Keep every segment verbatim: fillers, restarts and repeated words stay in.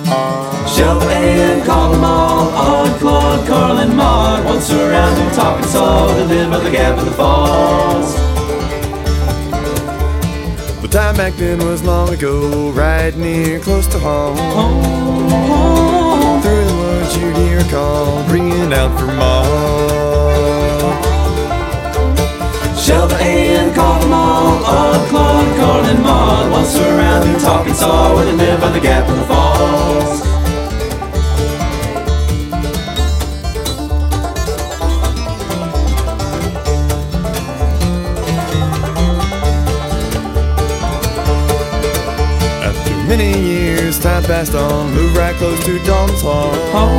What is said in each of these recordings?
Shelby and call them all, Odd, Claude, Carl, and Maud. Once around and talking saw they live by the Gap in the Falls. The time back then was long ago, right near close to home. Home, home. Through the woods you'd hear a call, ringing out for Maud. Shelby and call them all, Odd, Claude, Carl, and Maud. Once around and talking saw where they live by the Gap in the Falls. Many years, time passed on, moved right close to Dalton's Hall.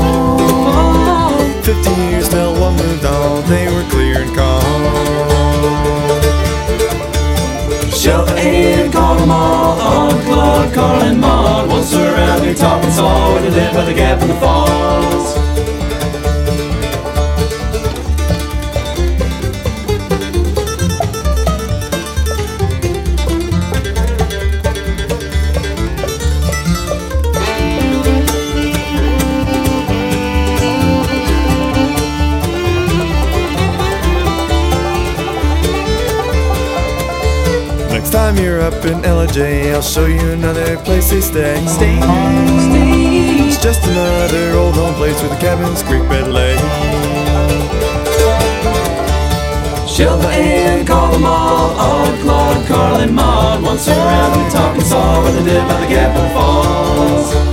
Oh, Fifty years till one moved on, they were clear and calm. Shelby and call them all, Odd, Claude, Carl, and Maud. Once around we talking saw where they live by the Gap in the Falls. Next time you're up in L J, I'll show you another place they stay. Stay, stay. It's just another old home place where the cabins creek bed lay. Shelby and call them all, Odd, Claude, Carl, and Maud. Once around we talking saw where they live by the Gap in the Falls.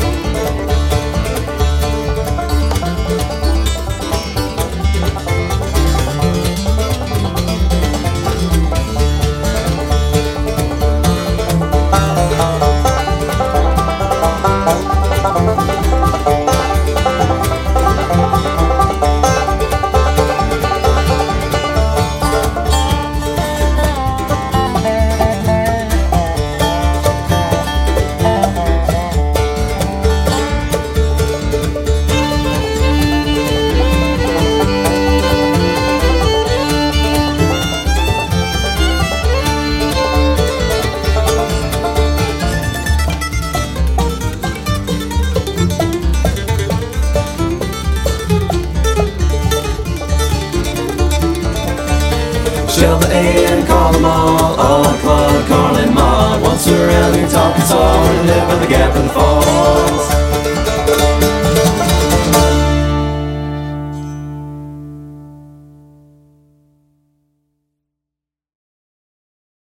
Shelby and call them all, Odd, Claude, Carl, and Maud. Once around we talking saw where they live by the Gap in the Falls.